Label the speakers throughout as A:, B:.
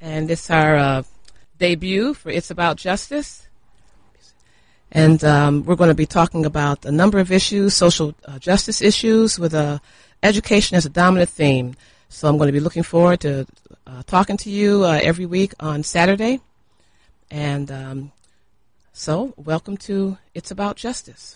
A: and it's our debut for It's About Justice. And we're going to be talking about a number of issues, social justice issues, with education as a dominant theme. So I'm going to be looking forward to talking to you every week on Saturday. And so welcome to It's About Justice.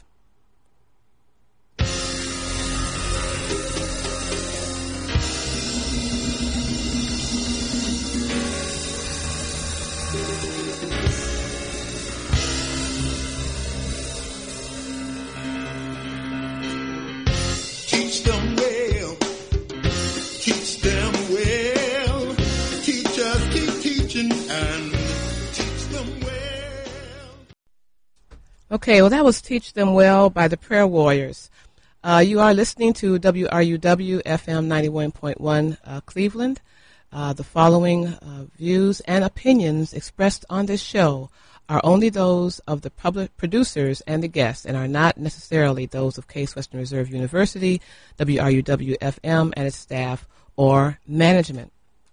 B: Teach them well, teach them well, teachers keep teaching and teach them well.
A: Okay, well, that was Teach Them Well by the Prayer Warriors. You are listening to WRUW FM 91.1 Cleveland. The following views and opinions expressed on this show are only those of the public producers and the guests and are not necessarily those of Case Western Reserve University, WRUW-FM, and its staff or management.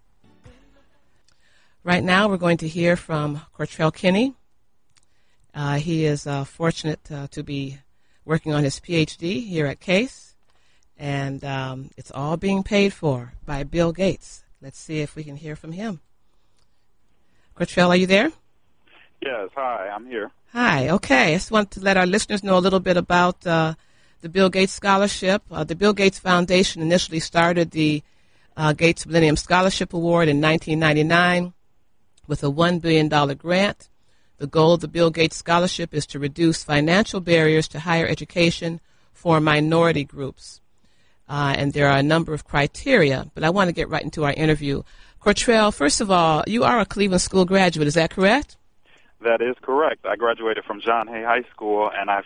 A: Right now we're going to hear from Cortrell Kinney. He is fortunate to be working on his Ph.D. here at Case, and it's all being paid for by Bill Gates. Let's see if we can hear from him. Cortrell, are you there?
C: Yes, hi, I'm here.
A: Hi, okay. I just want to let our listeners know a little bit about the Bill Gates Scholarship. The Bill Gates Foundation initially started the Gates Millennium Scholarship Award in 1999 with a $1 billion grant. The goal of the Bill Gates Scholarship is to reduce financial barriers to higher education for minority groups. And there are a number of criteria, but I want to get right into our interview. Cortrell, first of all, you are a Cleveland School graduate, is that correct?
C: That is correct. I graduated from John Hay High School, and I've,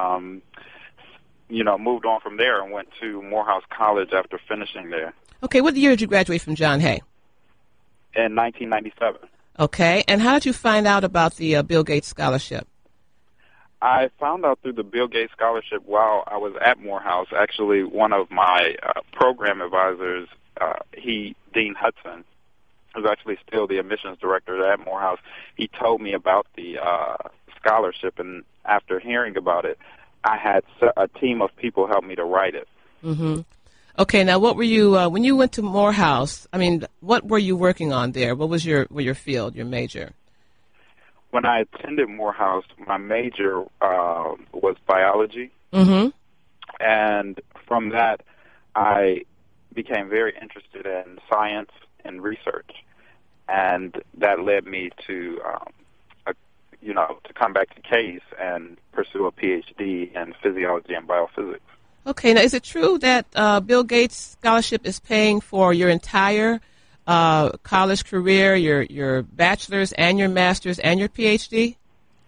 C: moved on from there and went to Morehouse College after finishing there.
A: Okay, what year did you graduate from John Hay?
C: In 1997.
A: Okay, and how did you find out about the Bill Gates Scholarship?
C: I found out through the Bill Gates Scholarship while I was at Morehouse. Actually, one of my program advisors, Dean Hudson, who's actually still the admissions director at Morehouse, he told me about the scholarship, and after hearing about it, I had a team of people help me to write it.
A: Mm-hmm. Okay, now what were you, when you went to Morehouse, what were you working on there? What was your field, your major?
C: When I attended Morehouse, my major was biology,
A: mm-hmm.
C: and from that, I became very interested in science and research, and that led me to, to come back to Case and pursue a Ph.D. in physiology and biophysics.
A: Okay, now is it true that Bill Gates Scholarship is paying for your entire college career, your bachelor's and your master's and your Ph.D.?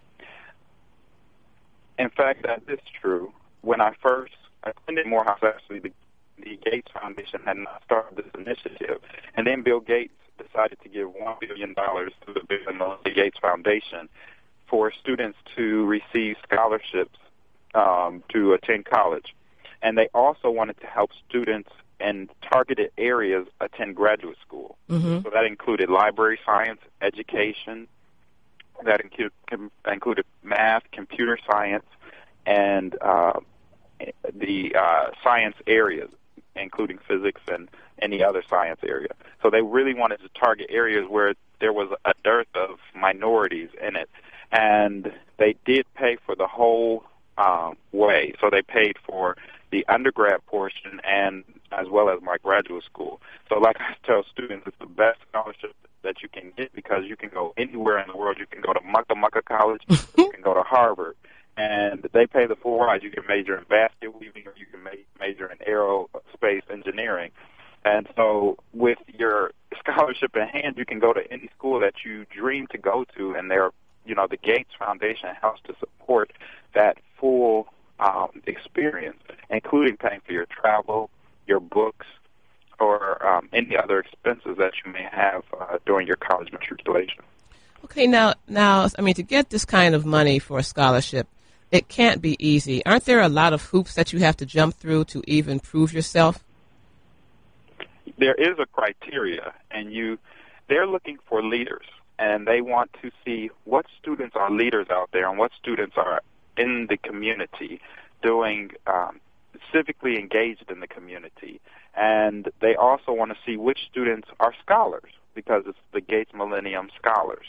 C: In fact, that is true. When I first attended Morehouse, actually, the Gates Foundation had not started this initiative, and then Bill Gates decided to give $1 billion to the Bill and Melinda Gates Foundation for students to receive scholarships to attend college. And they also wanted to help students in targeted areas attend graduate school.
A: Mm-hmm.
C: So that included library science, education, that included math, computer science, and the science areas, including physics and any other science area. So they really wanted to target areas where there was a dearth of minorities in it. And they did pay for the whole way. So they paid for the undergrad portion and as well as my graduate school. So like I tell students, it's the best scholarship that you can get because you can go anywhere in the world. You can go to Mucka College, you can go to Harvard, and they pay the full ride. You can major in basket weaving or you can major in aerospace engineering. And so with your scholarship in hand, you can go to any school that you dream to go to, and the Gates Foundation helps to support that full experience, including paying for your travel, your books, or any other expenses that you may have during your college matriculation.
A: Okay, now, to get this kind of money for a scholarship, it can't be easy. Aren't there a lot of hoops that you have to jump through to even prove yourself?
C: There is a criteria, and they're looking for leaders, and they want to see what students are leaders out there and what students are in the community doing civically engaged in the community. And they also want to see which students are scholars, because it's the Gates Millennium Scholars.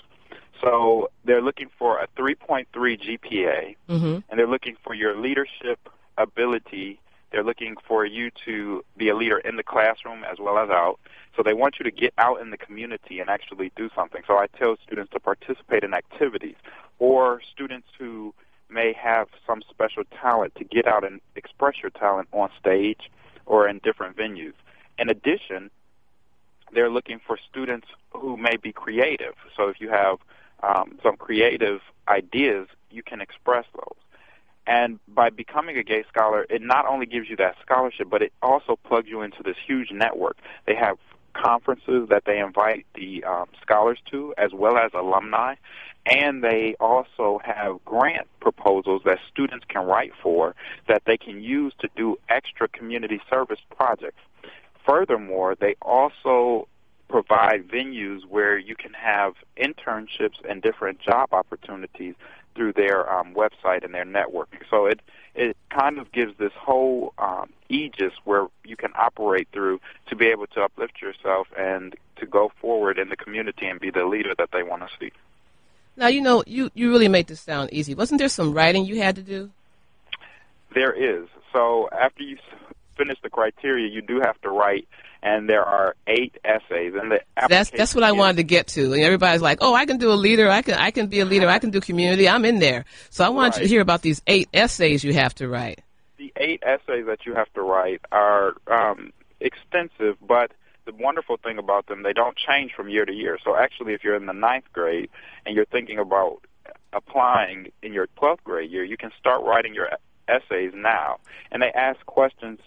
C: So they're looking for a 3.3 GPA, and they're looking for your leadership ability. They're looking for you to be a leader in the classroom as well as out. So they want you to get out in the community and actually do something. So I tell students to participate in activities, or students who may have some special talent to get out and express your talent on stage or in different venues. In addition, they're looking for students who may be creative. So if you have some creative ideas, you can express those. And by becoming a Gates Scholar, it not only gives you that scholarship, but it also plugs you into this huge network. They have conferences that they invite the scholars to, as well as alumni, and they also have grant proposals that students can write for that they can use to do extra community service projects. Furthermore, they also provide venues where you can have internships and different job opportunities through their website and their networking. So it kind of gives this whole aegis where you can operate through to be able to uplift yourself and to go forward in the community and be the leader that they want to see.
A: Now, you really made this sound easy. Wasn't there some writing you had to do?
C: There is. So after you finish the criteria, you do have to write, and there are 8 essays. And the
A: that's what I wanted to get to. And everybody's like, "Oh, I can do a leader. I can be a leader. I can do community. I'm in there." So I wanted you to hear about these 8 essays you have to write.
C: The 8 essays that you have to write are extensive, but the wonderful thing about them, they don't change from year to year. So actually, if you're in the 9th grade and you're thinking about applying in your 12th grade year, you can start writing your essays now. And they ask questions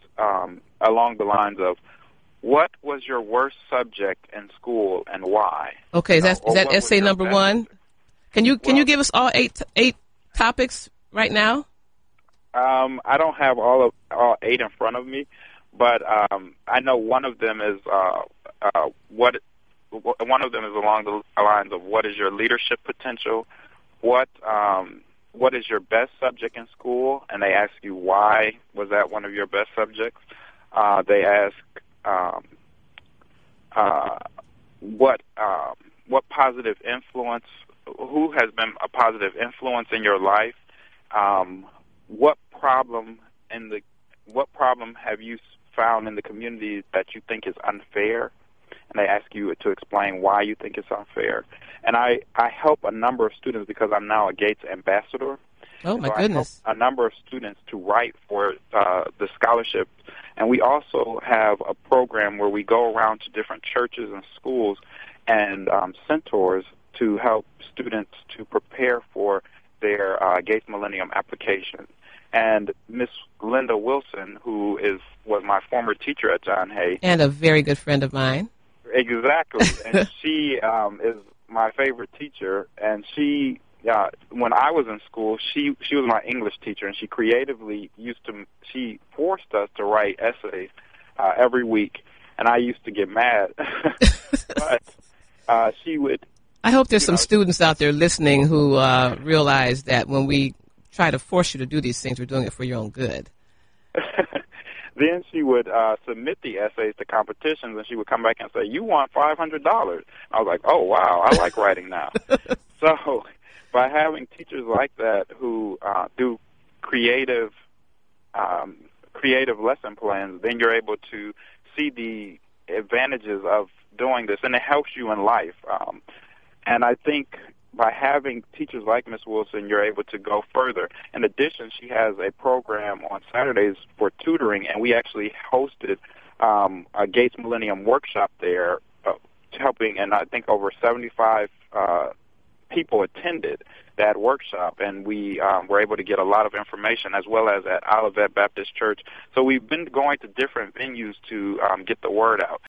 C: along the lines of, what was your worst subject in school and why?
A: Okay, is that essay number 1? Can you give us all 8 topics right now?
C: I don't have all 8 in front of me, but I know one of them is one of them is along the lines of, what is your leadership potential? What is your best subject in school? And they ask you, why was that one of your best subjects? They ask what positive influence, who has been a positive influence in your life? What problem have you found in the community that you think is unfair? And they ask you to explain why you think it's unfair. And I help a number of students, because I'm now a Gates ambassador.
A: Oh, my goodness.
C: I help a number of students to write for the scholarship. And we also have a program where we go around to different churches and schools and centaurs to help students to prepare for their Gates Millennium application. And Miss Linda Wilson, who was my former teacher at John Hay.
A: And a very good friend of mine.
C: Exactly. And she is my favorite teacher. And she, when I was in school, she was my English teacher, and she creatively she forced us to write essays every week. And I used to get mad. But she would.
A: I hope there's some students out there listening who realize that when we try to force you to do these things, we're doing it for your own good.
C: Then she would submit the essays to competitions, and she would come back and say, "You won $500." I was like, "Oh, wow, I like writing now." So by having teachers like that who do creative lesson plans, then you're able to see the advantages of doing this, and it helps you in life. And I think by having teachers like Ms. Wilson, you're able to go further. In addition, she has a program on Saturdays for tutoring, and we actually hosted a Gates Millennium workshop there, helping, and I think over 75 people attended that workshop, and we were able to get a lot of information, as well as at Olivet Baptist Church. So we've been going to different venues to get the word out.